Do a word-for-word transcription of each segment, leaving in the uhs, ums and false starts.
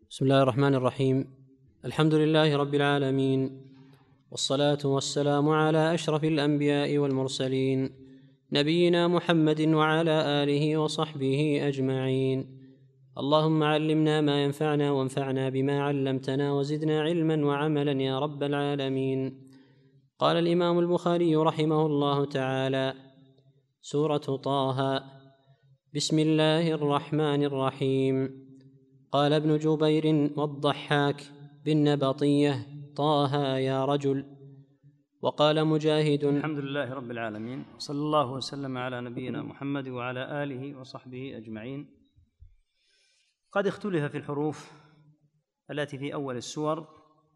بسم الله الرحمن الرحيم. الحمد لله رب العالمين، والصلاة والسلام على أشرف الأنبياء والمرسلين، نبينا محمد وعلى آله وصحبه أجمعين. اللهم علمنا ما ينفعنا وانفعنا بما علمتنا وزدنا علما وعملا يا رب العالمين. قال الإمام البخاري رحمه الله تعالى: سورة طه. بسم الله الرحمن الرحيم. قال ابن جبير والضحاك بالنبطية: طه يا رجل. وقال مجاهد: الحمد لله رب العالمين، صلى الله وسلم على نبينا محمد وعلى آله وصحبه أجمعين. قد اختلف في الحروف التي في أول السور،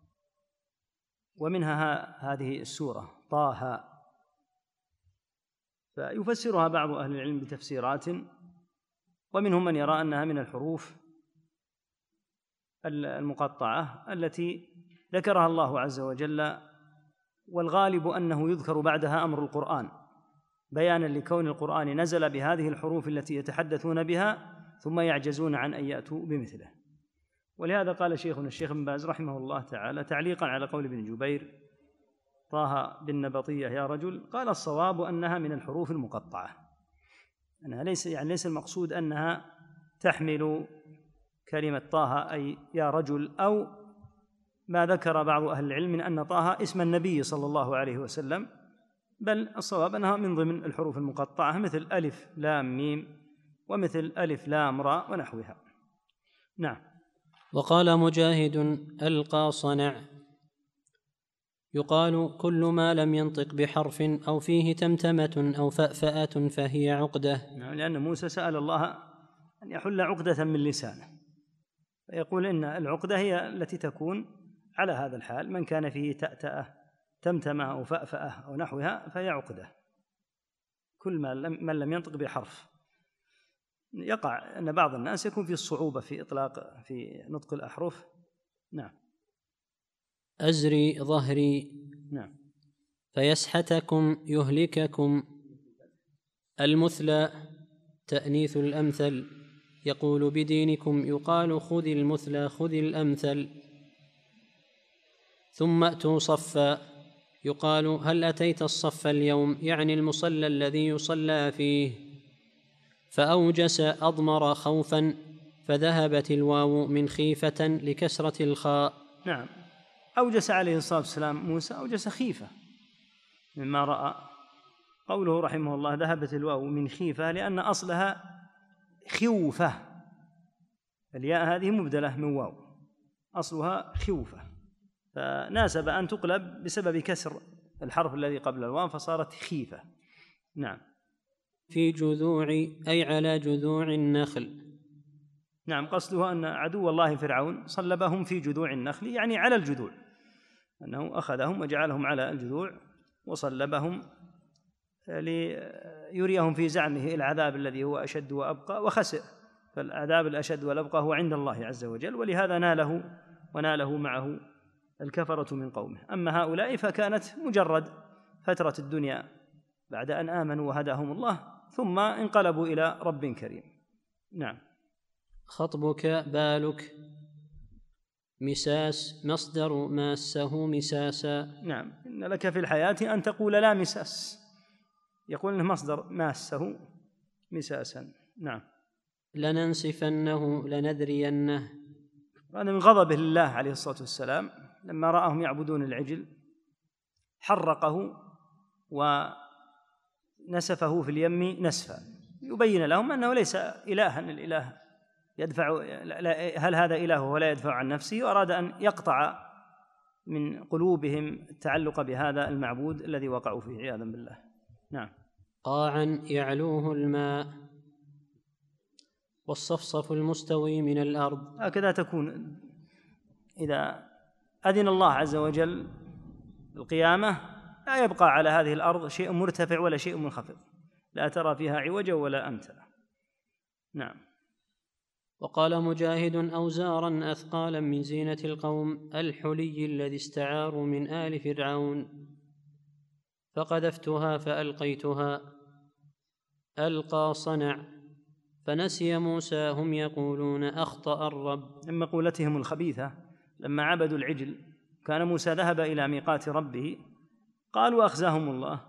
ومنها هذه السورة طه، فيفسرها بعض أهل العلم بتفسيرات، ومنهم من يرى أنها من الحروف المقطعة التي ذكرها الله عز وجل، والغالب أنه يذكر بعدها أمر القرآن بيانا لكون القرآن نزل بهذه الحروف التي يتحدثون بها ثم يعجزون عن أن يأتوا بمثله. ولهذا قال شيخنا الشيخ بن باز رحمه الله تعالى تعليقا على قول ابن جبير: طه بالنبطية يا رجل، قال: الصواب أنها من الحروف المقطعة، أنها ليس يعني ليس المقصود أنها تحمل كلمة طه أي يا رجل، أو ما ذكر بعض أهل العلم من أن طه اسم النبي صلى الله عليه وسلم، بل الصواب أنها من ضمن الحروف المقطعة، مثل ألف لام ميم، ومثل ألف لام راء ونحوها. نعم. وقال مجاهد: ألقى صنع، يقال كل ما لم ينطق بحرف أو فيه تمتمة أو فأفأة فهي عقدة. نعم، لأن موسى سأل الله أن يحل عقدة من لسانه، فيقول إن العقدة هي التي تكون على هذا الحال، من كان فيه تأتأة تمتمة أو فأفأة أو نحوها فهي عقدة، كل ما لم من لم ينطق بحرف. يقع أن بعض الناس يكون في الصعوبة في إطلاق في نطق الأحرف. نعم. أزري ظهري. نعم. فيسحتكم يهلككم. المثلى تأنيث الأمثل، يقول بدينكم، يقال خذ المثلى خذ الأمثل. ثم أتوا صفا، يقال هل أتيت الصف اليوم، يعني المصلى الذي يصلى فيه. فأوجس أضمر خوفا، فذهبت الواو من خيفة لكسرة الخاء. نعم. أوجس عليه الصلاة والسلام موسى أوجس خيفة مما رأى. قوله رحمه الله ذهبت الواو من خيفة لأن أصلها خوفة، الياء هذه مبدلة من واو، أصلها خوفة، فناسب أن تقلب بسبب كسر الحرف الذي قبل الواو فصارت خيفة. نعم. في جذوع أي على جذوع النخل. نعم، قصده أن عدو الله فرعون صلبهم في جذوع النخل، يعني على الجذوع، أنه أخذهم وجعلهم على الجذوع وصلبهم ليريهم في زعمه العذاب الذي هو أشد وأبقى، وخسر، فالعذاب الأشد والأبقى هو عند الله عز وجل، ولهذا ناله وناله معه الكفرة من قومه. أما هؤلاء فكانت مجرد فترة الدنيا بعد أن آمنوا وهداهم الله، ثم انقلبوا إلى رب كريم. نعم. خطبك بالك. مساس مصدر ماسه مساسا. نعم، إن لك في الحياة أن تقول لا مساس، يقول إنه مصدر ماسه مساسا. نعم. لننسفنه لنذرينه. هذا من غضبه لله عليه الصلاة والسلام لما رآهم يعبدون العجل، حرقه ونسفه في اليم نسفا، يبين لهم أنه ليس إلها، الإله يدفع، هل هذا إله ولا يدفع عن نفسه، وأراد أن يقطع من قلوبهم التعلق بهذا المعبود الذي وقعوا فيه عياذا بالله. نعم. قاعا يعلوه الماء، والصفصف المستوي من الأرض. هكذا تكون إذا أذن الله عز وجل القيامة، لا يبقى على هذه الأرض شيء مرتفع ولا شيء منخفض، لا ترى فيها عوجا ولا أمتا. نعم. وقال مجاهد: أوزارا أثقالا من زينة القوم، الحلي الذي استعاروا من آل فرعون، فقذفتها فألقيتها. ألقى صنع، فنسي موسى هم يقولون أخطأ الرب. من مقولتهم الخبيثة لما عبدوا العجل كان موسى ذهب إلى ميقات ربه قالوا أخزاهم الله،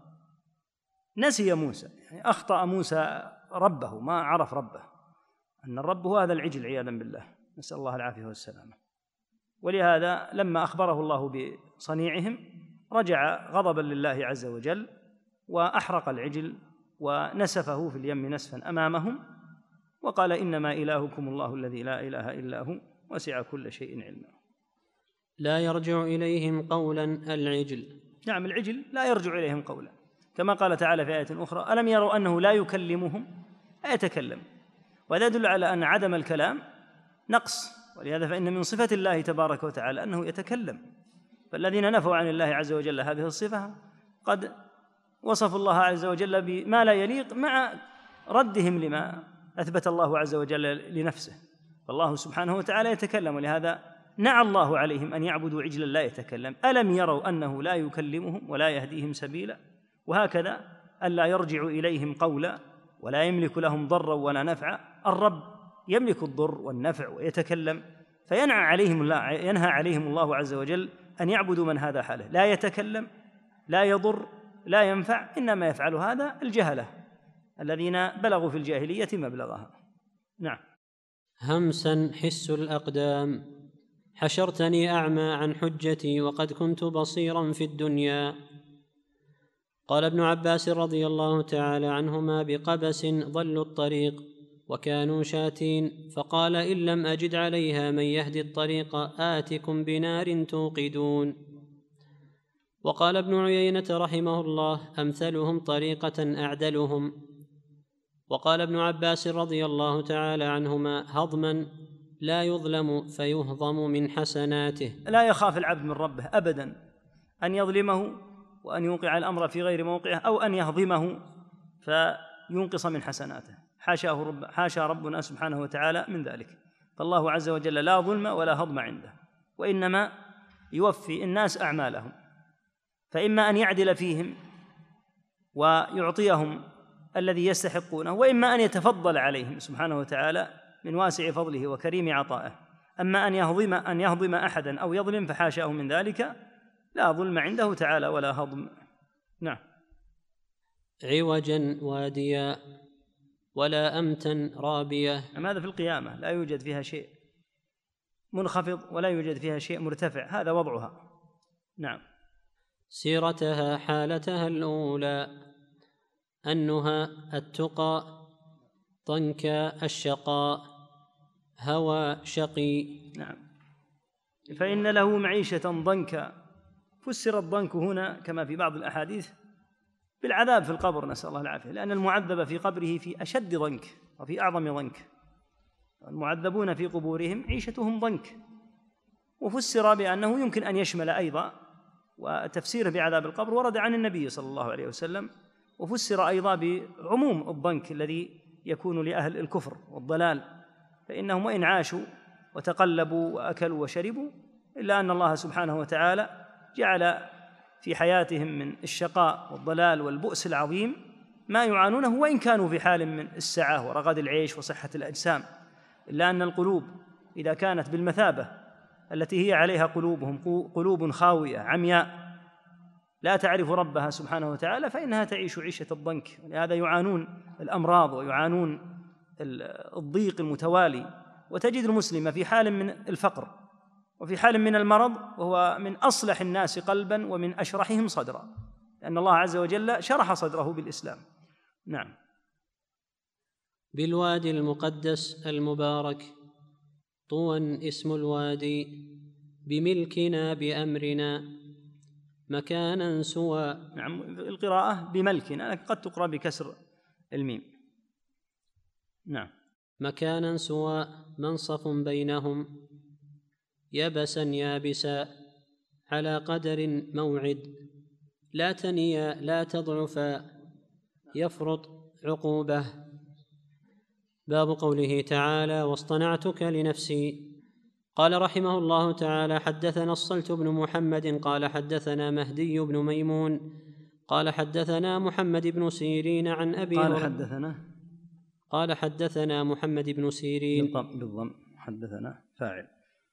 نسي موسى، يعني أخطأ موسى ربه، ما عرف ربه أن الرب هو هذا العجل عياذا بالله، نسأل الله العافية والسلامة. ولهذا لما أخبره الله بصنيعهم رجع غضبا لله عز وجل وأحرق العجل ونسفه في اليم نسفا أمامهم وقال إنما إلهكم الله الذي لا إله إلا هو وسع كل شيء علما. لا يرجع إليهم قولا العجل. نعم، العجل لا يرجع إليهم قولا، كما قال تعالى في آية أخرى ألم يروا أنه لا يكلمهم، لا يتكلم، وهذا يدل على أن عدم الكلام نقص، ولهذا فإن من صفة الله تبارك وتعالى أنه يتكلم، فالذين نفوا عن الله عز وجل هذه الصفة قد وصفوا الله عز وجل بما لا يليق مع ردهم لما أثبت الله عز وجل لنفسه، فالله سبحانه وتعالى يتكلم، ولهذا نعى الله عليهم أن يعبدوا عجلا لا يتكلم. ألم يروا أنه لا يكلمهم ولا يهديهم سبيلا، وهكذا ألا يرجع إليهم قولا ولا يملك لهم ضرا ولا نفعا. الرب يملك الضر والنفع ويتكلم، فينهى عليهم الله ينهى عليهم الله عز وجل أن يعبدوا من هذا حاله، لا يتكلم لا يضر لا ينفع، إنما يفعل هذا الجهلة الذين بلغوا في الجاهلية مبلغها. نعم. همسا حس الأقدام، حشرتني أعمى عن حجتي وقد كنت بصيرا في الدنيا. قال ابن عباس رضي الله تعالى عنهما بقبس ضلوا الطريق وكانوا شاتين، فقال إن لم أجد عليها من يهدي الطريق آتكم بنار توقدون. وقال ابن عيينة رحمه الله أمثلهم طريقة أعدلهم. وقال ابن عباس رضي الله تعالى عنهما هضما لا يظلم فيهضم من حسناته. لا يخاف العبد من ربه أبدا أن يظلمه وأن يوقع الأمر في غير موقعه أو أن يهضمه فينقص من حسناته، حاشاه رب حاشا ربنا سبحانه وتعالى من ذلك، فالله عز وجل لا ظلم ولا هضم عنده، وإنما يوفي الناس أعمالهم، فإما أن يعدل فيهم ويعطيهم الذي يستحقونه، وإما أن يتفضل عليهم سبحانه وتعالى من واسع فضله وكريم عطائه. أما أن يهضم أن يهضم أحدا أو يظلم فحاشاه من ذلك، لا ظلم عنده تعالى ولا هضم. نعم. عوجا واديا ولا أمتا رابية. هذا في القيامة لا يوجد فيها شيء منخفض ولا يوجد فيها شيء مرتفع، هذا وضعها. نعم. سيرتها حالتها الأولى أنها التقى ضنك الشقاء هوى شقي. نعم. فإن له معيشة ضنكا، فسر الضنك هنا كما في بعض الأحاديث بالعذاب في القبر، نسأل الله العافية، لأن المعذب في قبره في أشد ضنك وفي أعظم ضنك، المعذبون في قبورهم عيشتهم ضنك. وفسر بأنه يمكن أن يشمل أيضا، وتفسيره بعذاب القبر ورد عن النبي صلى الله عليه وسلم، وفسر أيضا بعموم الضنك الذي يكون لأهل الكفر والضلال، فإنهم وإن عاشوا وتقلبوا وأكلوا وشربوا إلا أن الله سبحانه وتعالى جعل في حياتهم من الشقاء والضلال والبؤس العظيم ما يعانونه، وإن كانوا في حال من السعة ورغد العيش وصحة الأجسام، إلا أن القلوب إذا كانت بالمثابة التي هي عليها قلوبهم، قلوب خاوية عمياء لا تعرف ربها سبحانه وتعالى، فإنها تعيش عيشة الضنك، ولهذا يعانون الأمراض ويعانون الضيق المتوالي. وتجد المسلم في حال من الفقر وفي حال من المرض وهو من أصلح الناس قلبا ومن أشرحهم صدرا، لأن الله عز وجل شرح صدره بالإسلام. نعم. بالوادي المقدس المبارك طوى اسم الوادي بملكنا بأمرنا مكانا سوى. نعم، القراءة بملكنا قد تقرأ بكسر الميم. نعم. مكانا سوى منصف بينهم يبسا يابسا على قدر موعد لا تنيا لا تضعفا يفرط عقوبه. باب قوله تعالى واصطنعتك لنفسي. قال رحمه الله تعالى حدثنا الصلت بن محمد قال حدثنا مهدي بن ميمون قال حدثنا محمد بن سيرين عن أبي قال حدثنا قال حدثنا محمد بن سيرين بالضم حدثنا فاعل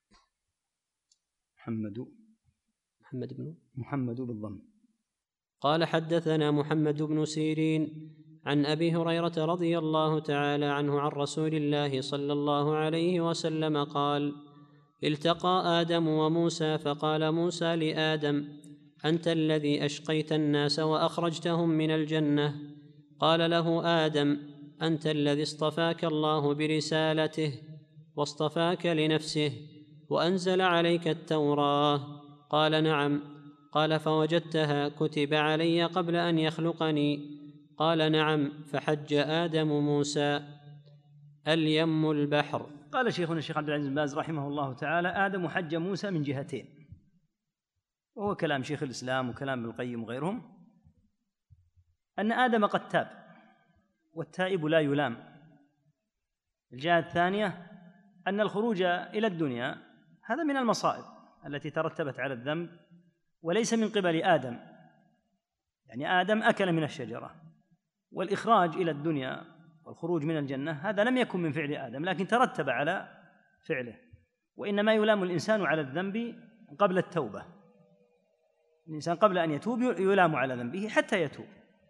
محمد محمد بن محمد بالضم. قال حدثنا محمد بن سيرين عن أبي هريرة رضي الله تعالى عنه عن رسول الله صلى الله عليه وسلم قال: التقى آدم وموسى فقال موسى لآدم: أنت الذي أشقيت الناس وأخرجتهم من الجنة. قال له آدم: أنت الذي اصطفاك الله برسالته واصطفاك لنفسه وأنزل عليك التوراة. قال: نعم. قال: فوجدتها كتب علي قبل أن يخلقني؟ قال: نعم. فحج آدم موسى. اليم البحر. قال شيخنا الشيخ عبد العزيز بن باز رحمه الله تعالى: آدم حج موسى من جهتين، وهو كلام شيخ الإسلام وكلام ابن القيم وغيرهم، أن آدم قد تاب، والتائب لا يلام. الجهة الثانية أن الخروج إلى الدنيا هذا من المصائب التي ترتبت على الذنب، وليس من قبل آدم، يعني آدم أكل من الشجرة، والإخراج إلى الدنيا والخروج من الجنة هذا لم يكن من فعل آدم، لكن ترتب على فعله. وإنما يلام الإنسان على الذنب قبل التوبة، الإنسان قبل أن يتوب يلام على ذنبه حتى يتوب.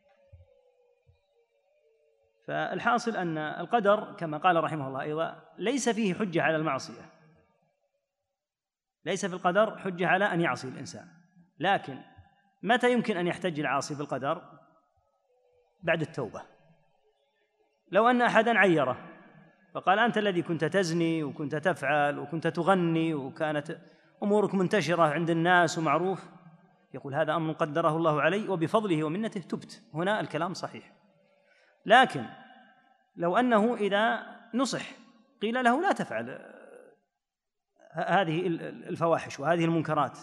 فالحاصل أن القدر كما قال رحمه الله أيضا ليس فيه حجة على المعصية، ليس في القدر حجة على أن يعصي الإنسان، لكن متى يمكن أن يحتج العاصي بالقدر؟ بعد التوبة. لو أن أحدا عيره فقال: أنت الذي كنت تزني وكنت تفعل وكنت تغني وكانت أمورك منتشرة عند الناس ومعروف، يقول: هذا أمر قدره الله علي وبفضله ومنته تبت. هنا الكلام صحيح. لكن لو أنه إذا نصح قيل له: لا تفعل هذه الفواحش وهذه المنكرات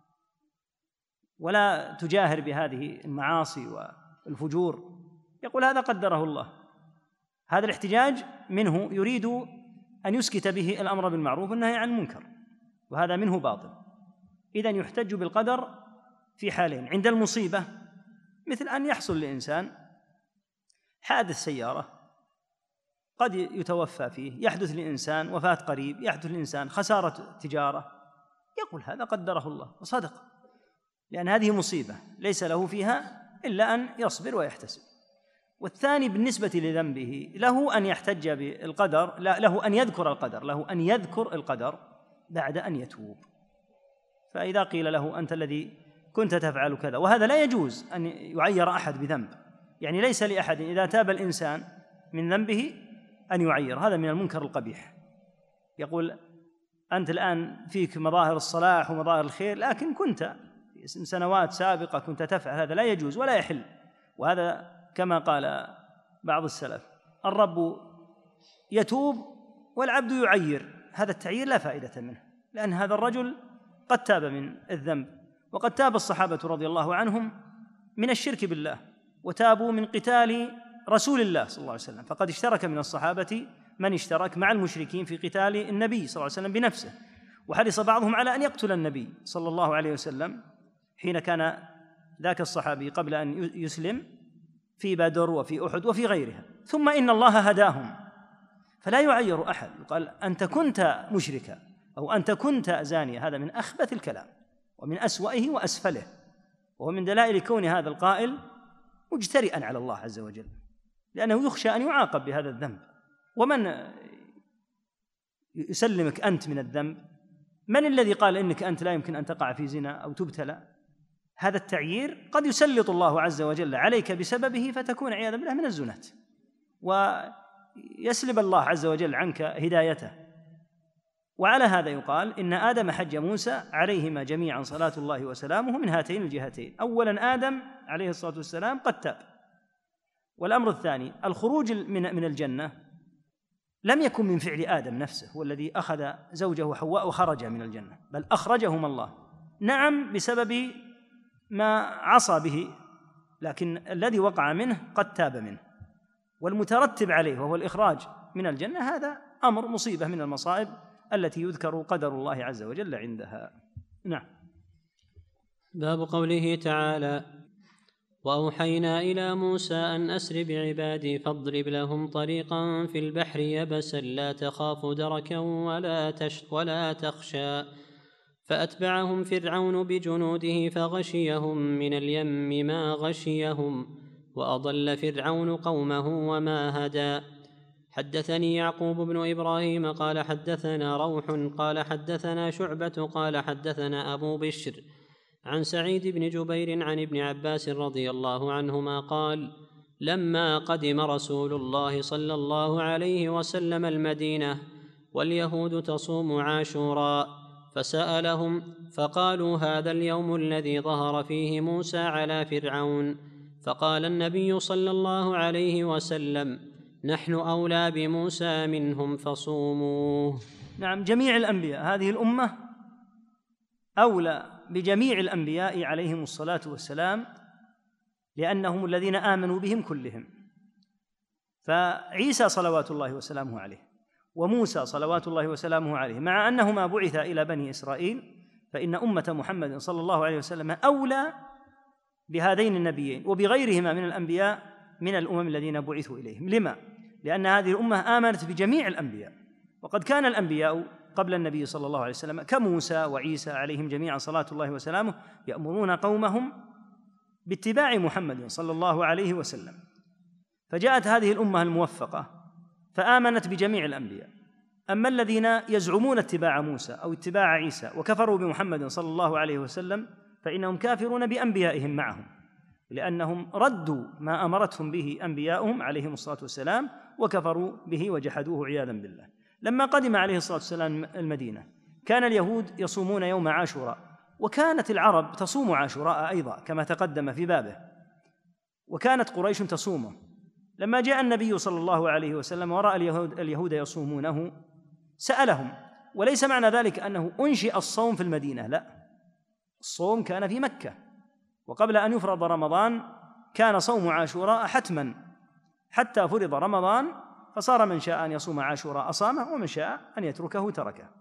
ولا تجاهر بهذه المعاصي والفجور، يقول: هذا قدره الله. هذا الاحتجاج منه يريد أن يسكت به الأمر بالمعروف والنهي عن المنكر، وهذا منه باطل. إذن يحتج بالقدر في حالين: عند المصيبة، مثل أن يحصل لإنسان حادث سيارة قد يتوفى فيه، يحدث لإنسان وفاة قريب، يحدث لإنسان خسارة تجارة، يقول: هذا قدره الله وصدق، لأن هذه مصيبة ليس له فيها إلا أن يصبر ويحتسب. والثاني بالنسبة لذنبه له أن يحتج بالقدر، لا له أن يذكر القدر، له أن يذكر القدر بعد أن يتوب. فإذا قيل له: أنت الذي كنت تفعل كذا، وهذا لا يجوز أن يعير أحد بذنب، يعني ليس لأحد إذا تاب الإنسان من ذنبه أن يعير، هذا من المنكر القبيح. يقول: أنت الآن فيك مظاهر الصلاح ومظاهر الخير، لكن كنت في سنوات سابقة كنت تفعل، هذا لا يجوز ولا يحل. وهذا كما قال بعض السلف: الرب يتوب والعبد يعير. هذا التعيير لا فائدة منه، لأن هذا الرجل قد تاب من الذنب، وقد تاب الصحابة رضي الله عنهم من الشرك بالله، وتابوا من قتال رسول الله صلى الله عليه وسلم، فقد اشترك من الصحابة من اشترك مع المشركين في قتال النبي صلى الله عليه وسلم بنفسه، وحرص بعضهم على أن يقتل النبي صلى الله عليه وسلم حين كان ذاك الصحابي قبل أن يسلم في بدر وفي أحد وفي غيرها. ثم إن الله هداهم، فلا يعير أحد يقال: أنت كنت مشركا أو أنت كنت زانيا. هذا من أخبث الكلام ومن أسوأه وأسفله، وهو من دلائل كون هذا القائل مجترئا على الله عز وجل، لأنه يخشى أن يعاقب بهذا الذنب. ومن يسلمك أنت من الذنب؟ من الذي قال إنك أنت لا يمكن أن تقع في زنا أو تبتلى؟ هذا التعيير قد يسلط الله عز وجل عليك بسببه فتكون عياذا بالله من الزناة، ويسلب الله عز وجل عنك هدايته. وعلى هذا يقال إن آدم حج موسى عليهما جميعا صلاة الله وسلامه من هاتين الجهتين: أولا آدم عليه الصلاة والسلام قد تاب، والأمر الثاني الخروج من من الجنة لم يكن من فعل آدم نفسه، هو الذي أخذ زوجه حواء وخرج من الجنة، بل أخرجهما الله، نعم بسبب ما عصى به، لكن الذي وقع منه قد تاب منه، والمترتب عليه وهو الإخراج من الجنة هذا أمر مصيبة من المصائب التي يذكر قدر الله عز وجل عندها. نعم. باب قوله تعالى: وأوحينا إلى موسى أن أسر بعبادي فاضرب لهم طريقا في البحر يبسا لا تخاف دركا ولا, تش ولا تخشى فأتبعهم فرعون بجنوده فغشيهم من اليم ما غشيهم وأضل فرعون قومه وما هدى. حدثني يعقوب بن إبراهيم قال حدثنا روح قال حدثنا شعبة قال حدثنا أبو بشر عن سعيد بن جبير عن ابن عباس رضي الله عنهما قال لما قدم رسول الله صلى الله عليه وسلم المدينة واليهود تصوم عاشوراء فسألهم فقالوا هذا اليوم الذي ظهر فيه موسى على فرعون، فقال النبي صلى الله عليه وسلم نحن أولى بموسى منهم فصوموه. نعم، جميع الأنبياء هذه الأمة أولى بجميع الأنبياء عليهم الصلاة والسلام لأنهم الذين آمنوا بهم كلهم. فعيسى صلوات الله وسلامه عليه وموسى صلوات الله وسلامه عليه مع أنهما بعثا إلى بني إسرائيل، فإن أمة محمد صلى الله عليه وسلم أولى بهذين النبيين وبغيرهما من الأنبياء من الأمم الذين بعثوا إليهم. لما؟ لأن هذه الأمة آمنت بجميع الأنبياء، وقد كان الأنبياء قبل النبي صلى الله عليه وسلم كموسى وعيسى عليهم جميعا صلاة الله وسلامه يأمرون قومهم باتباع محمد صلى الله عليه وسلم. فجاءت هذه الأمة الموفقة فآمنت بجميع الأنبياء. أما الذين يزعمون اتباع موسى أو اتباع عيسى وكفروا بمحمد صلى الله عليه وسلم فإنهم كافرون بأنبيائهم معهم، لأنهم ردوا ما أمرتهم به أنبياؤهم عليهم الصلاة والسلام وكفروا به وجحدوه عياذا بالله. لما قدم عليه الصلاة والسلام المدينة كان اليهود يصومون يوم عاشوراء، وكانت العرب تصوم عاشوراء أيضا كما تقدم في بابه، وكانت قريش تصومه. لما جاء النبي صلى الله عليه وسلم ورأى اليهود, اليهود يصومونه سألهم، وليس معنى ذلك أنه أنشئ الصوم في المدينة، لا، الصوم كان في مكة، وقبل أن يفرض رمضان كان صوم عاشوراء حتما حتى فرض رمضان، فصار من شاء أن يصوم عاشوراء صامه ومن شاء أن يتركه تركه.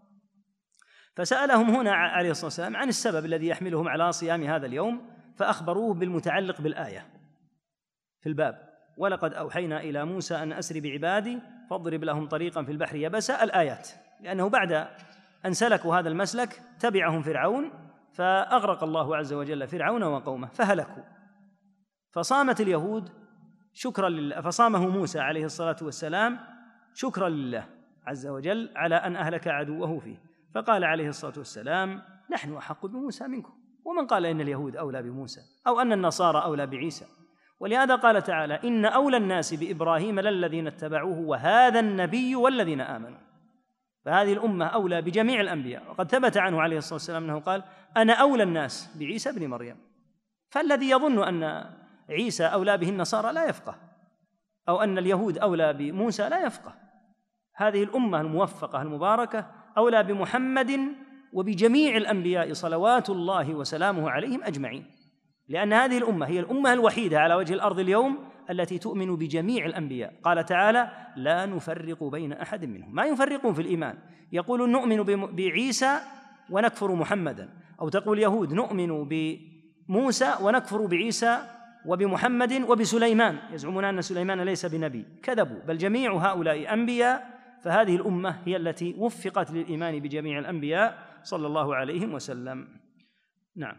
فسألهم هنا عليه الصلاة والسلام عن السبب الذي يحملهم على صيام هذا اليوم، فأخبروه بالمتعلق بالآية في الباب: ولقد أوحينا إلى موسى أن أسر بعبادي فاضرب لهم طريقا في البحر يبسا، الآيات، لأنه بعد أن سلكوا هذا المسلك تبعهم فرعون فأغرق الله عز وجل فرعون وقومه فهلكوا. فصامت اليهود شكرا لله، فصامه موسى عليه الصلاة والسلام شكرا لله عز وجل على أن أهلك عدوه فيه. فقال عليه الصلاة والسلام: نحن أحق بموسى منكم. ومن قال إن اليهود أولى بموسى أو أن النصارى أولى بعيسى؟ ولهذا قال تعالى: إن أولى الناس بإبراهيم للذين اتبعوه وهذا النبي والذين آمنوا. فهذه الأمة أولى بجميع الأنبياء، وقد ثبت عنه عليه الصلاة والسلام أنه قال: أنا أولى الناس بعيسى بن مريم. فالذي يظن أن عيسى أولى به النصارى لا يفقه، أو أن اليهود أولى بموسى لا يفقه. هذه الأمة الموفقة المباركة أولى بمحمد وبجميع الأنبياء صلوات الله وسلامه عليهم أجمعين، لأن هذه الأمة هي الأمة الوحيدة على وجه الأرض اليوم التي تؤمن بجميع الأنبياء. قال تعالى: لا نفرق بين أحد منهم. ما يفرقون في الإيمان، يقولون نؤمن بعيسى ونكفر محمدا، أو تقول يهود نؤمن بموسى ونكفر بعيسى وبمحمد وبسليمان، يزعمون أن سليمان ليس بنبي، كذبوا، بل جميع هؤلاء أنبياء. فهذه الأمة هي التي وفقت للإيمان بجميع الأنبياء صلى الله عليه وسلم. نعم.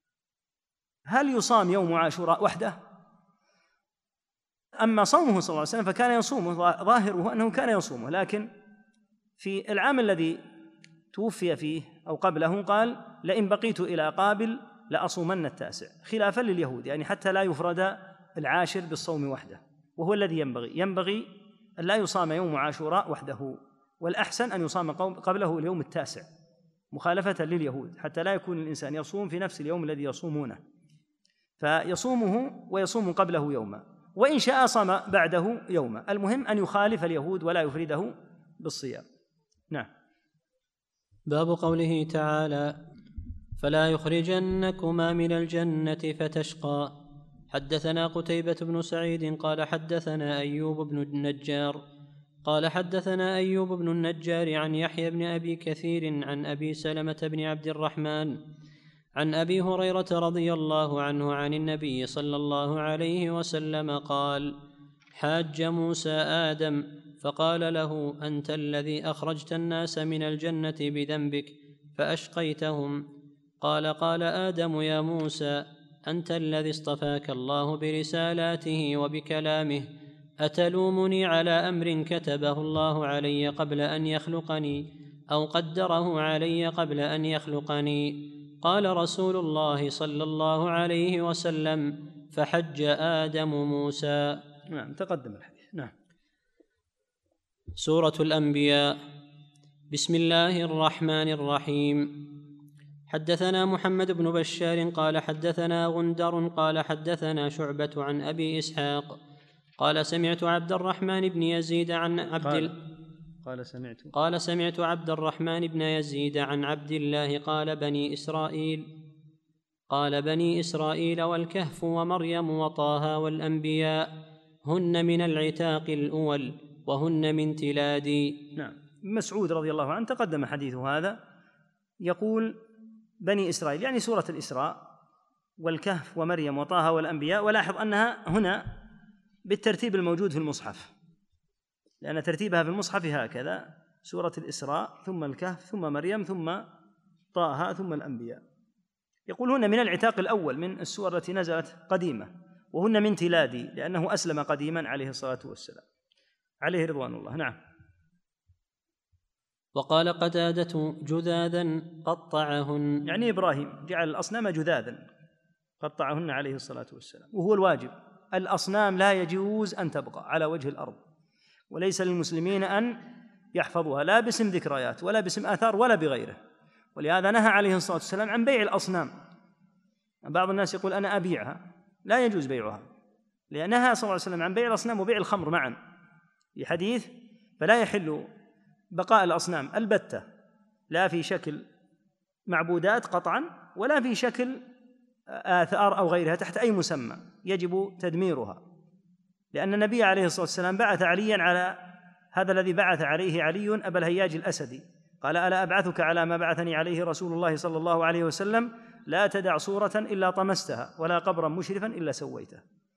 هل يصام يوم عاشوراء وحده؟ أما صومه صلى الله عليه وسلم فكان يصومه، ظاهره أنه كان يصومه، لكن في العام الذي توفي فيه أو قبله قال: لئن بقيت إلى قابل لأصومن التاسع، خلافا لليهود، يعني حتى لا يفرد العاشر بالصوم وحده، وهو الذي ينبغي ينبغي أن لا يصام يوم عاشوراء وحده، والأحسن أن يصام قبله اليوم التاسع مخالفة لليهود، حتى لا يكون الإنسان يصوم في نفس اليوم الذي يصومونه، فيصومه ويصوم قبله يوما، وإن شاء صام بعده يوما. المهم أن يخالف اليهود ولا يفرده بالصيام. نعم. باب قوله تعالى: فلا يخرجنكما من الجنة فتشقى. حدثنا قتيبة بن سعيد قال حدثنا أيوب بن النجار قال حدثنا أيوب بن النجار عن يحيى بن أبي كثير عن أبي سلمة بن عبد الرحمن عن أبي هريرة رضي الله عنه عن النبي صلى الله عليه وسلم قال: حاج موسى آدم فقال له: أنت الذي أخرجت الناس من الجنة بذنبك فأشقيتهم. قال: قال آدم: يا موسى، أنت الذي اصطفاك الله برسالاته وبكلامه، أتلومني على أمر كتبه الله علي قبل أن يخلقني أو قدره علي قبل أن يخلقني؟ قال رسول الله صلى الله عليه وسلم: فحج آدم موسى. نعم، تقدم الحديث. نعم. سورة الأنبياء. بسم الله الرحمن الرحيم. حدثنا محمد بن بشار قال حدثنا غندر قال حدثنا شعبة عن أبي إسحاق قال سمعت عبد الرحمن بن يزيد عن عبد قال, قال سمعت قال سمعت عبد الرحمن بن يزيد عن عبد الله قال: بني إسرائيل قال بني إسرائيل والكهف ومريم وطه والأنبياء هن من العتاق الأول وهن من تلادي. نعم. مسعود رضي الله عنه تقدم حديث هذا، يقول: بني إسرائيل يعني سورة الإسراء، والكهف ومريم وطه والأنبياء. ولاحظ أنها هنا بالترتيب الموجود في المصحف، لأن ترتيبها في المصحف هكذا: سورة الإسراء ثم الكهف ثم مريم ثم طه ثم الأنبياء. يقول: هن من العتاق الأول، من السور التي نزلت قديمة، وهن من تلادي لأنه أسلم قديما عليه الصلاة والسلام عليه رضوان الله. نعم. وقال قتادة: جذاذا قطعهن، يعني إبراهيم جعل الأصنام جذاذا قطعهن عليه الصلاة والسلام، وهو الواجب. الأصنام لا يجوز أن تبقى على وجه الأرض، وليس للمسلمين أن يحفظوها لا باسم ذكريات ولا باسم آثار ولا بغيره. ولهذا نهى عليه الصلاة والسلام عن بيع الأصنام. بعض الناس يقول: أنا أبيعها، لا يجوز بيعها، لأنها صلى الله عليه وسلم عن بيع الأصنام وبيع الخمر معا في حديث: فلا يحل بقاء الأصنام البتة، لا في شكل معبودات قطعا ولا في شكل آثار أو غيرها تحت أي مسمى، يجب تدميرها. لأن النبي عليه الصلاة والسلام بعث عليا على هذا الذي بعث عليه علي أبا الهياج الأسدي، قال: ألا أبعثك على ما بعثني عليه رسول الله صلى الله عليه وسلم: لا تدع صورة إلا طمستها ولا قبرا مشرفا إلا سويته.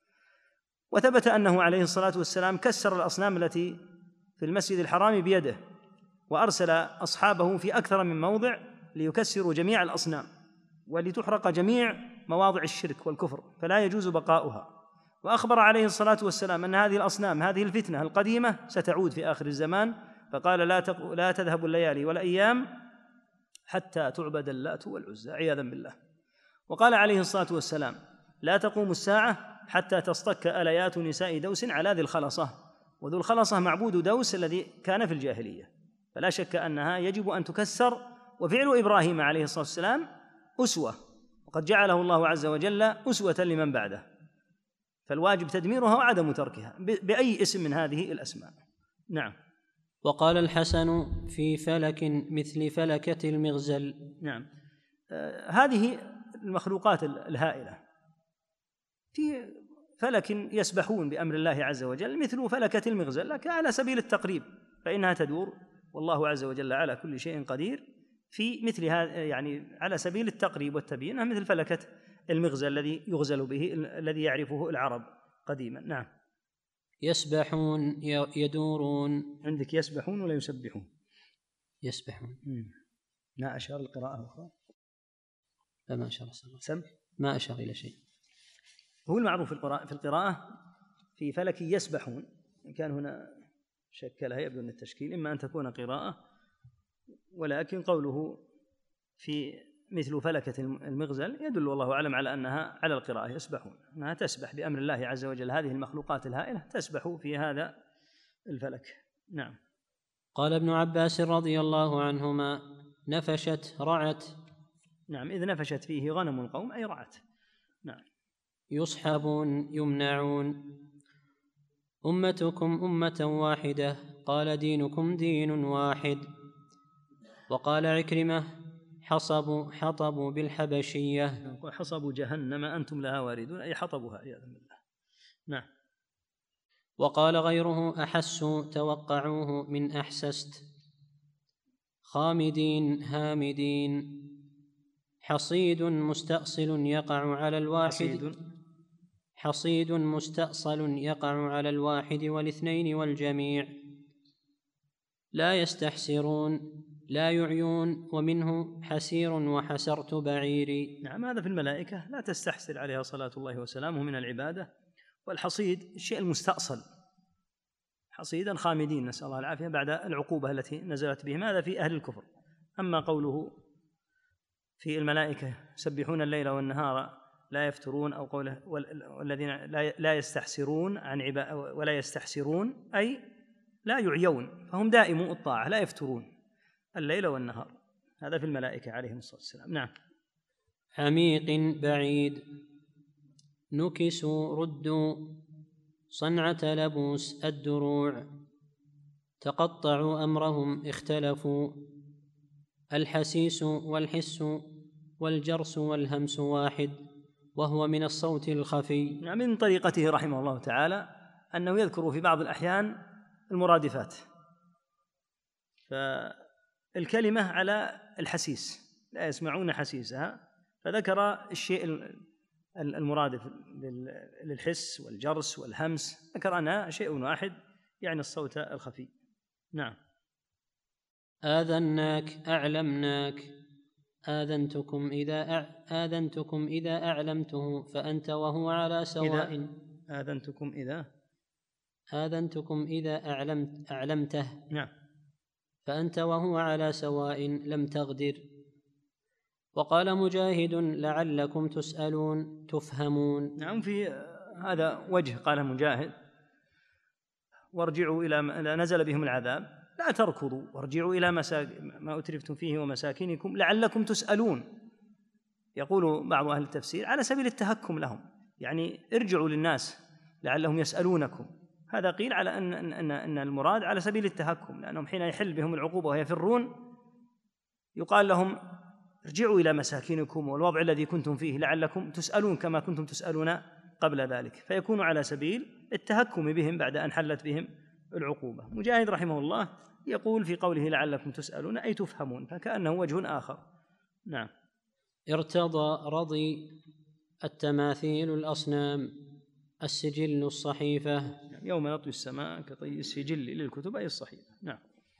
وثبت أنه عليه الصلاة والسلام كسر الأصنام التي في المسجد الحرام بيده، وأرسل أصحابه في أكثر من موضع ليكسروا جميع الأصنام ولتحرق جميع مواضع الشرك والكفر، فلا يجوز بقاؤها. وأخبر عليه الصلاة والسلام أن هذه الأصنام، هذه الفتنة القديمة، ستعود في آخر الزمان، فقال: لا, تق... لا تذهب الليالي والأيام حتى تعبد اللات والعزى عياذا بالله. وقال عليه الصلاة والسلام: لا تقوم الساعة حتى تصطك آليات نساء دوس على ذي الخلصة. وذو الخلصة معبود دوس الذي كان في الجاهلية، فلا شك أنها يجب أن تكسر. وفعل إبراهيم عليه الصلاة والسلام أسوة، وقد جعله الله عز وجل أسوة لمن بعده، فالواجب تدميرها وعدم تركها بأي اسم من هذه الأسماء. نعم. وقال الحسن: في فلك مثل فلكة المغزل. نعم. آه هذه المخلوقات الهائلة في فلك يسبحون بأمر الله عز وجل مثل فلكة المغزل، لكن على سبيل التقريب، فإنها تدور والله عز وجل على كل شيء قدير. في مثل هذا يعني على سبيل التقريب والتبيين مثل فلكة المغزل الذي يغزل به، الذي يعرفه العرب قديما. نعم. يسبحون يدورون. عندك يسبحون ولا يسبحون؟ يسبحون. ما أشار القراءة أخرى؟ لا، ما أشار الصلاة. سم ما أشار إلى شيء. هو المعروف في القراءة في القراءة في فلك يسبحون. إن كان هنا شكلها يبدو أن التشكيل إما أن تكون قراءة، ولكن قوله في مثل فلكة المغزل يدل والله أعلم على أنها على القراءة، يسبحون، أنها تسبح بأمر الله عز وجل، هذه المخلوقات الهائلة تسبح في هذا الفلك. نعم. قال ابن عباس رضي الله عنهما: نفشت رعت. نعم، إذ نفشت فيه غنم القوم أي رعت. نعم. يصحبون يمنعون. أمتكم أمة واحدة قال دينكم دين واحد. وقال عكرمة: حصبوا حطبوا بالحبشية. حصبوا جهنم أنتم لها واردون، أي حطبوها عياذا بالله. نعم. وقال غيره: أحسوا توقعوه من أحسست. خامدين هامدين. حصيد مستأصل يقع على الواحد حصيد حصيد مستأصل يقع على الواحد والاثنين والجميع. لا يستحسرون لا يعيون، ومنه حسير وحسرت بعيري. نعم، هذا في الملائكة لا تستحسر عليها صلاة الله وسلامه من العبادة. والحصيد الشيء المستأصل، حصيدا خامدين نسأل الله العافية بعد العقوبة التي نزلت بهم، هذا في أهل الكفر. أما قوله في الملائكة يسبحون الليل والنهار لا يفترون، أو قوله والذين لا يستحسرون عن عبادة ولا يستحسرون أي لا يعيون، فهم دائموا الطاعة لا يفترون الليل والنهار، هذا في الملائكة عليهم الصلاة والسلام. نعم. عميق بعيد نكسوا ردوا صنعة لبوس الدروع، تقطعوا أمرهم اختلفوا، الحسيس والحس والجرس والهمس واحد، وهو من الصوت الخفي. نعم، من طريقته رحمه الله تعالى أنه يذكر في بعض الأحيان المرادفات، فالكلمة على الحسيس لا يسمعون حسيسها، فذكر الشيء المرادف للحس والجرس والهمس، ذكر أنها شيء واحد يعني الصوت الخفي. نعم. آذناك أعلمناك آذنتكم إذا آذنتكم إذا أعلمته فأنت وهو على سواء. إذا آذنتكم إذا آذنتكم إذا أعلمت أعلمته. نعم. فأنت وهو على سواء لم تغدر. وقال مجاهد لعلكم تسألون تفهمون. نعم، في هذا وجه قال مجاهد وارجعوا إلى ما نزل بهم العذاب، لا تركضوا وارجعوا إلى ما أترفتم فيه ومساكنكم لعلكم تسألون. يقول بعض أهل التفسير على سبيل التهكم لهم، يعني ارجعوا للناس لعلهم يسألونكم. هذا قيل على أن, أن, أن المراد على سبيل التهكم، لأنهم حين يحل بهم العقوبة ويفرون يقال لهم ارجعوا إلى مساكنكم والوضع الذي كنتم فيه لعلكم تسألون كما كنتم تسألون قبل ذلك، فيكون على سبيل التهكم بهم بعد أن حلت بهم العقوبة. مجاهد رحمه الله يقول في قوله لعلكم تسألون أي تفهمون، فكأنه وجه آخر. نعم. ارتضى رضي التماثيل الأصنام السجل الصحيفة، يوم نطوي السماء كطي السجل للكتب أي الصحيفة. نعم.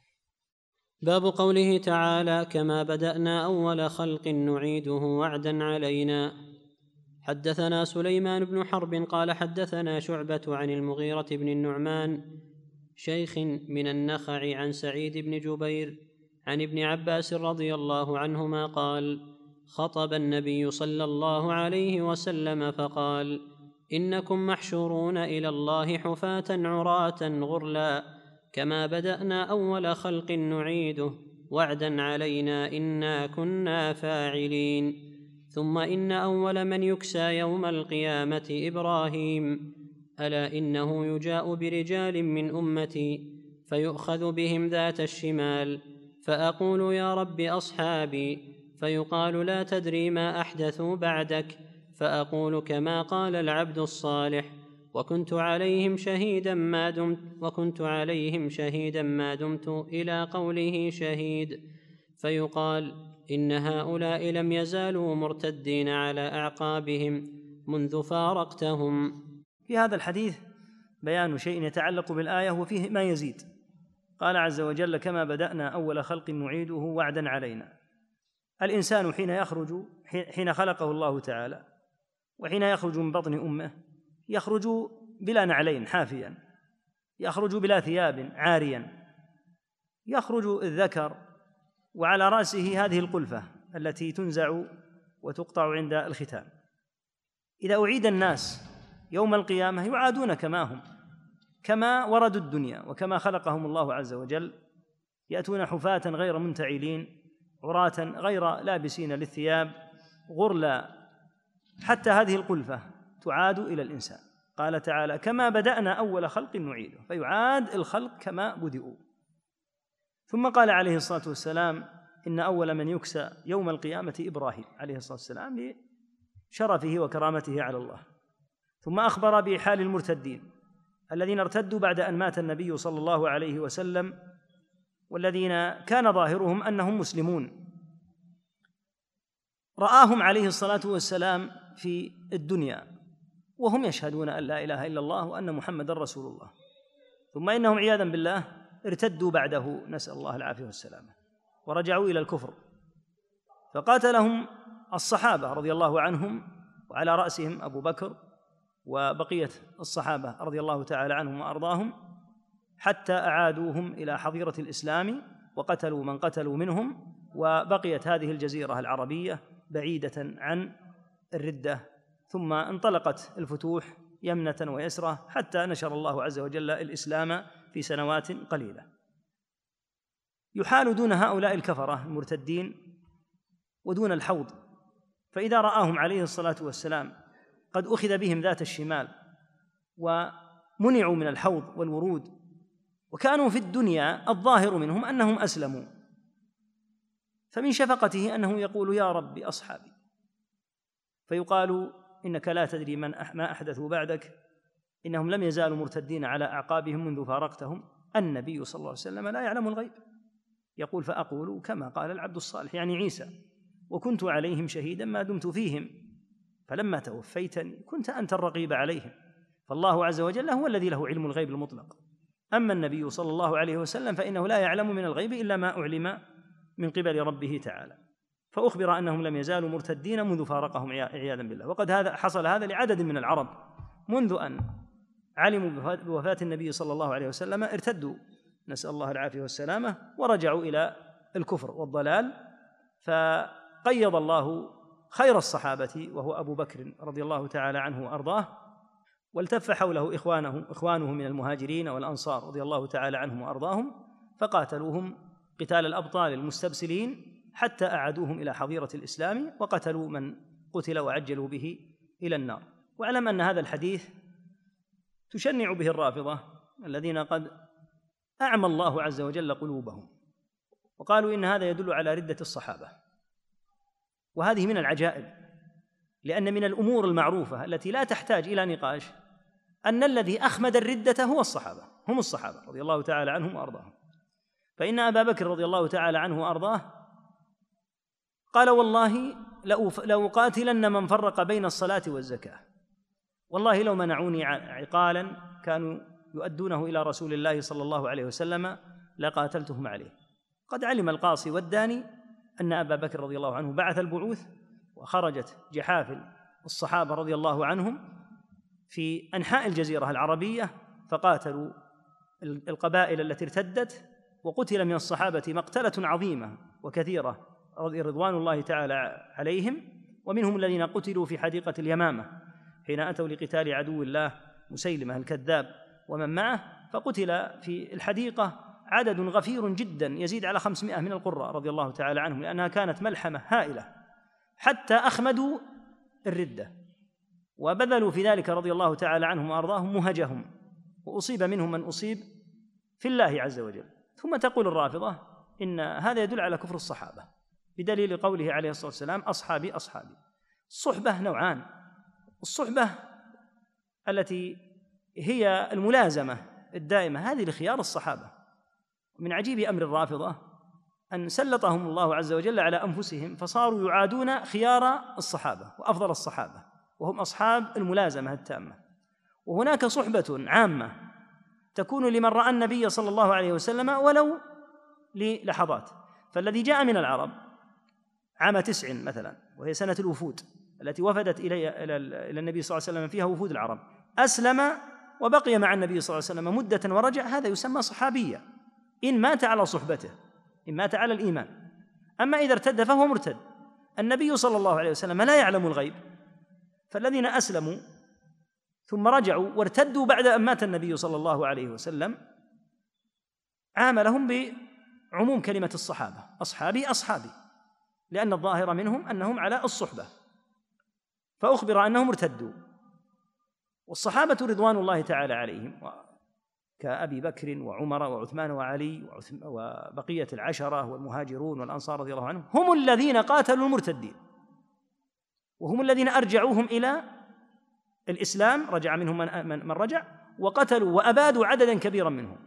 باب قوله تعالى كما بدأنا أول خلق نعيده وعدا علينا. حدثنا سليمان بن حرب قال حدثنا شعبة عن المغيرة بن النعمان شيخ من النخع عن سعيد بن جبير عن ابن عباس رضي الله عنهما قال خطب النبي صلى الله عليه وسلم فقال إنكم محشورون إلى الله حفاة عراة غرلا كما بدأنا أول خلق نعيده وعدا علينا إنا كنا فاعلين. ثم إن أول من يكسى يوم القيامة إبراهيم، ألا إنه يجاء برجال من أمتي فيؤخذ بهم ذات الشمال فأقول يا رب أصحابي، فيقال لا تدري ما أحدثوا بعدك، فأقول كما قال العبد الصالح وكنت عليهم شهيدا ما دمت وكنت عليهم شهيدا ما دمت إلى قوله شهيد، فيقال إن هؤلاء لم يزالوا مرتدين على أعقابهم منذ فارقتهم. في هذا الحديث بيان شيء يتعلق بالآية وفيه ما يزيد. قال عز وجل كما بدأنا أول خلق نعيده وعدا علينا. الإنسان حين يخرج حين خلقه الله تعالى وحين يخرج من بطن أمه يخرج بلا نعلين حافيا، يخرج بلا ثياب عاريا، يخرج الذكر وعلى رأسه هذه القلفة التي تنزع وتقطع عند الختان. إذا أعيد الناس يوم القيامة يعادون كما هم، كما وردوا الدنيا وكما خلقهم الله عز وجل، يأتون حفاة غير منتعلين عراة غير لابسين للثياب غرلا، حتى هذه القلفة تعاد إلى الإنسان. قال تعالى كما بدأنا أول خلق نعيده، فيعاد الخلق كما بدؤوا. ثم قال عليه الصلاة والسلام إن أول من يكسى يوم القيامة إبراهيم عليه الصلاة والسلام لشرفه وكرامته على الله. ثم أخبر بحال المرتدين الذين ارتدوا بعد أن مات النبي صلى الله عليه وسلم، والذين كان ظاهرهم أنهم مسلمون، رآهم عليه الصلاة والسلام في الدنيا وهم يشهدون أن لا إله إلا الله وأن محمد رسول الله، ثم إنهم عياذا بالله ارتدوا بعده، نسأل الله العافية والسلامة، ورجعوا إلى الكفر، فقاتلهم الصحابة رضي الله عنهم، وعلى رأسهم أبو بكر وبقية الصحابة رضي الله تعالى عنهم وأرضاهم، حتى أعادوهم إلى حظيرة الإسلام وقتلوا من قتلوا منهم، وبقيت هذه الجزيرة العربية بعيدة عن الردة، ثم انطلقت الفتوح يمنة ويسرة حتى نشر الله عز وجل الإسلام في سنوات قليلة. يحال دون هؤلاء الكفرة المرتدين ودون الحوض، فإذا رآهم عليه الصلاة والسلام قد أخذ بهم ذات الشمال ومنعوا من الحوض والورود، وكانوا في الدنيا الظاهر منهم أنهم أسلموا، فمن شفقته أنه يقول يا رب أصحابي، فيقال إنك لا تدري من ما أحدثوا بعدك، إنهم لم يزالوا مرتدين على أعقابهم منذ فارقتهم، النبي صلى الله عليه وسلم لا يعلم الغيب، يقول فأقول كما قال العبد الصالح يعني عيسى، وكنت عليهم شهيدا ما دمت فيهم، فلما توفيتني كنت أنت الرقيب عليهم، فالله عز وجل هو الذي له علم الغيب المطلق، أما النبي صلى الله عليه وسلم فإنه لا يعلم من الغيب إلا ما أعلم من قبل ربه تعالى، فأخبر أنهم لم يزالوا مرتدين منذ فارقهم عياذا بالله. وقد هذا حصل هذا لعدد من العرب منذ أن علموا بوفاة النبي صلى الله عليه وسلم ارتدوا، نسأل الله العافية والسلامة، ورجعوا إلى الكفر والضلال، فقيض الله خير الصحابة وهو أبو بكر رضي الله تعالى عنه وأرضاه، والتف حوله إخوانه إخوانه من المهاجرين والأنصار رضي الله تعالى عنهم وأرضاهم، فقاتلوهم قتال الأبطال المستبسلين حتى أعادوهم إلى حظيرة الإسلام، وقتلوا من قتل وعجلوا به إلى النار. واعلم أن هذا الحديث تشنع به الرافضة الذين قد أعمى الله عز وجل قلوبهم، وقالوا إن هذا يدل على ردة الصحابة، وهذه من العجائب، لأن من الأمور المعروفة التي لا تحتاج إلى نقاش أن الذي أخمد الردة هو الصحابة، هم الصحابة رضي الله تعالى عنهم وأرضاهم. فإن أبا بكر رضي الله تعالى عنه وأرضاه قال والله لأقاتلن من فرق بين الصلاة والزكاة، والله لو منعوني عقالا كانوا يؤدونه إلى رسول الله صلى الله عليه وسلم لقاتلتهم عليه. قد علم القاصي والداني أن أبا بكر رضي الله عنه بعث البعوث، وخرجت جحافل الصحابة رضي الله عنهم في أنحاء الجزيرة العربية، فقاتلوا القبائل التي ارتدت، وقتل من الصحابة مقتلة عظيمة وكثيرة رضوان الله تعالى عليهم، ومنهم الذين قتلوا في حديقة اليمامة حين أتوا لقتال عدو الله مسيلمة الكذاب ومن معه، فقتل في الحديقة عدد غفير جدا يزيد على خمسمائة من القراء رضي الله تعالى عنهم، لأنها كانت ملحمة هائلة، حتى أخمدوا الردة، وبذلوا في ذلك رضي الله تعالى عنهم وأرضاهم مهجهم، وأصيب منهم من أصيب في الله عز وجل. ثم تقول الرافضة إن هذا يدل على كفر الصحابة بدليل قوله عليه الصلاة والسلام أصحابي أصحابي. الصحبة نوعان، الصحبة التي هي الملازمة الدائمة هذه لخيار الصحابة. من عجيب أمر الرافضة أن سلطهم الله عز وجل على أنفسهم، فصاروا يعادون خيار الصحابة وأفضل الصحابة، وهم أصحاب الملازمة التامة. وهناك صحبة عامة تكون لمن رأى النبي صلى الله عليه وسلم ولو للحظات، فالذي جاء من العرب عام تسع مثلا، وهي سنة الوفود التي وفدت إلى إلى النبي صلى الله عليه وسلم فيها وفود العرب، أسلم وبقي مع النبي صلى الله عليه وسلم مدة ورجع، هذا يسمى صحابيا إن مات على صحبته، إن مات على الإيمان. أما إذا ارتد فهو مرتد. النبي صلى الله عليه وسلم لا يعلم الغيب، فالذين أسلموا ثم رجعوا وارتدوا بعد أن مات النبي صلى الله عليه وسلم عاملهم بعموم كلمة الصحابة، أصحابي أصحابي، لأن الظاهر منهم أنهم على الصحبة، فأخبر أنهم ارتدوا. والصحابة رضوان الله تعالى عليهم كأبي بكر وعمر وعثمان وعلي وبقية العشرة والمهاجرون والأنصار رضي الله عنهم هم الذين قاتلوا المرتدين، وهم الذين أرجعوهم إلى الإسلام، رجع منهم من, من رجع، وقتلوا وأبادوا عددا كبيرا منهم.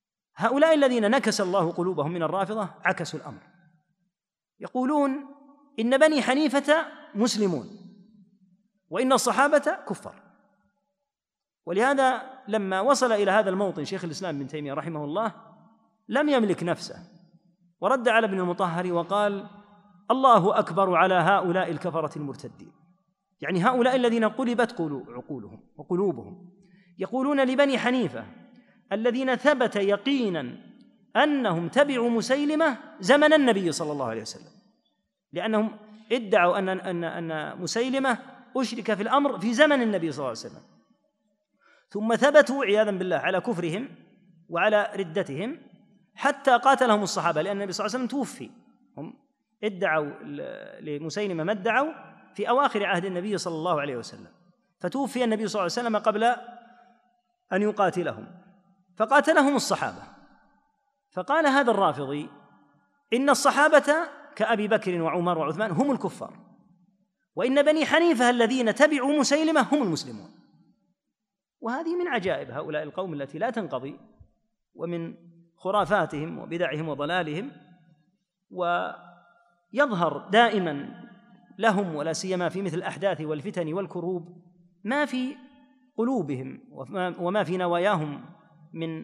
هؤلاء الذين نكس الله قلوبهم من الرافضة عكسوا الأمر، يقولون إن بني حنيفة مسلمون وإن الصحابة كفار. ولهذا لما وصل إلى هذا الموطن شيخ الإسلام ابن تيمية رحمه الله لم يملك نفسه، ورد على ابن المطهر وقال: الله أكبر على هؤلاء الكفرة المرتدين، يعني هؤلاء الذين قلبت عقولهم وقلوبهم، يقولون لبني حنيفة الذين ثبت يقينا أنهم تبعوا مسيلمة زمن النبي صلى الله عليه وسلم، لأنهم ادعوا أن أن أن مسيلمة أشرك في الأمر في زمن النبي صلى الله عليه وسلم، ثم ثبتوا عياذا بالله على كفرهم وعلى ردتهم حتى قاتلهم الصحابة، لأن النبي صلى الله عليه وسلم توفي. هم ادعوا لمسيلمة ما ادعوا في أواخر عهد النبي صلى الله عليه وسلم، فتوفي النبي صلى الله عليه وسلم قبل أن يقاتلهم، فقاتلهم الصحابة. فقال هذا الرافضي إن الصحابة كأبي بكر وعمر وعثمان هم الكفار، وإن بني حنيفة الذين تبعوا مسيلمة هم المسلمون. وهذه من عجائب هؤلاء القوم التي لا تنقضي، ومن خرافاتهم وبدعهم وضلالهم. ويظهر دائما لهم ولا سيما في مثل الأحداث والفتن والكروب ما في قلوبهم وما في نواياهم من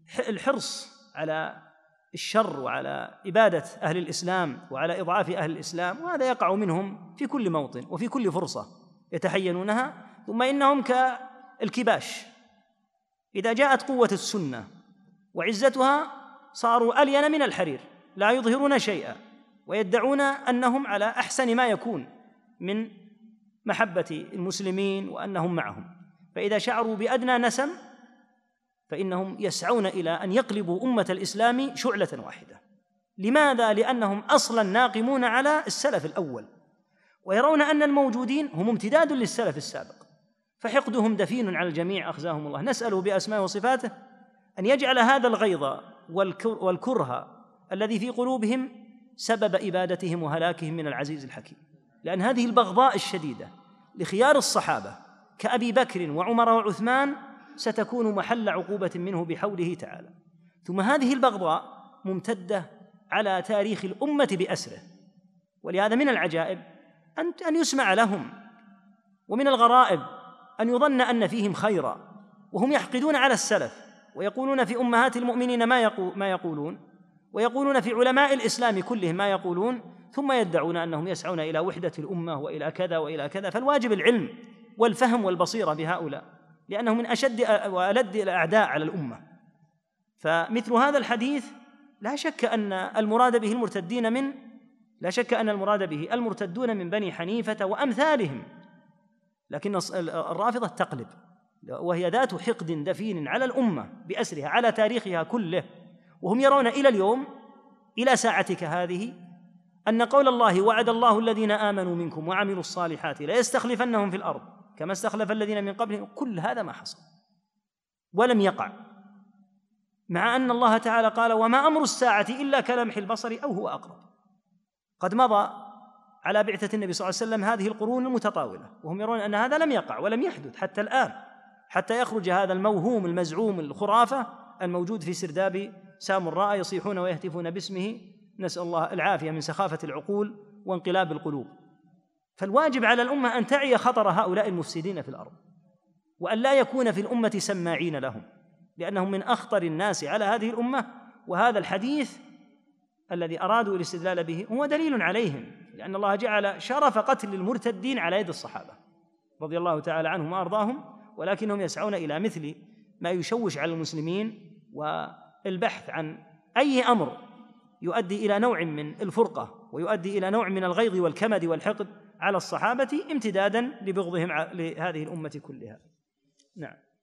الحرص على الشر وعلى إبادة أهل الإسلام وعلى إضعاف أهل الإسلام، وهذا يقع منهم في كل موطن وفي كل فرصة يتحينونها. ثم إنهم كالكباش، إذا جاءت قوة السنة وعزتها صاروا ألين من الحرير، لا يظهرون شيئا، ويدعون أنهم على أحسن ما يكون من محبة المسلمين وأنهم معهم. فإذا شعروا بأدنى نسم فإنهم يسعون إلى أن يقلبوا أمة الإسلام شعلة واحدة. لماذا؟ لأنهم أصلاً ناقمون على السلف الأول، ويرون أن الموجودين هم امتداد للسلف السابق، فحقدهم دفين على الجميع أخزاهم الله. نسأله بأسماء وصفاته أن يجعل هذا الغيظ والكره الذي في قلوبهم سبب إبادتهم وهلاكهم من العزيز الحكيم، لأن هذه البغضاء الشديدة لخيار الصحابة كأبي بكر وعمر وعثمان ستكون محل عقوبة منه بحوله تعالى. ثم هذه البغضاء ممتدة على تاريخ الأمة بأسره، ولهذا من العجائب أن يسمع لهم، ومن الغرائب أن يظن أن فيهم خيرا وهم يحقدون على السلف، ويقولون في أمهات المؤمنين ما يقولون، ويقولون في علماء الإسلام كلهم ما يقولون، ثم يدعون أنهم يسعون إلى وحدة الأمة وإلى كذا وإلى كذا. فالواجب العلم والفهم والبصيرة بهؤلاء، لأنهم من أشد وألد الأعداء على الأمة. فمثل هذا الحديث لا شك أن المراد به المرتدين من لا شك أن المراد به المرتدون من بني حنيفة وأمثالهم، لكن الرافضة تقلب، وهي ذات حقد دفين على الأمة بأسرها على تاريخها كله. وهم يرون إلى اليوم إلى ساعتك هذه أن قول الله: وعد الله الذين آمنوا منكم وعملوا الصالحات ليستخلفنهم في الأرض كما استخلف الذين من قبلهم، كل هذا ما حصل ولم يقع، مع أن الله تعالى قال: وما أمر الساعة إلا كلمح البصر أو هو أقرب. قد مضى على بعثة النبي صلى الله عليه وسلم هذه القرون المتطاولة، وهم يرون أن هذا لم يقع ولم يحدث حتى الآن، حتى يخرج هذا الموهوم المزعوم الخرافة الموجود في سرداب سامراء يصيحون ويهتفون باسمه، نسأل الله العافية من سخافة العقول وانقلاب القلوب. فالواجب على الأمة أن تعي خطر هؤلاء المفسدين في الأرض، وأن لا يكون في الأمة سماعين لهم، لأنهم من أخطر الناس على هذه الأمة. وهذا الحديث الذي أرادوا الاستدلال به هو دليل عليهم، لأن الله جعل شرف قتل المرتدين على يد الصحابة رضي الله تعالى عنهم وأرضاهم، ولكنهم يسعون إلى مثل ما يشوش على المسلمين والبحث عن أي أمر يؤدي إلى نوع من الفرقة ويؤدي إلى نوع من الغيظ والكمد والحقد على الصحابة، امتدادا لبغضهم لهذه الأمة كلها. نعم.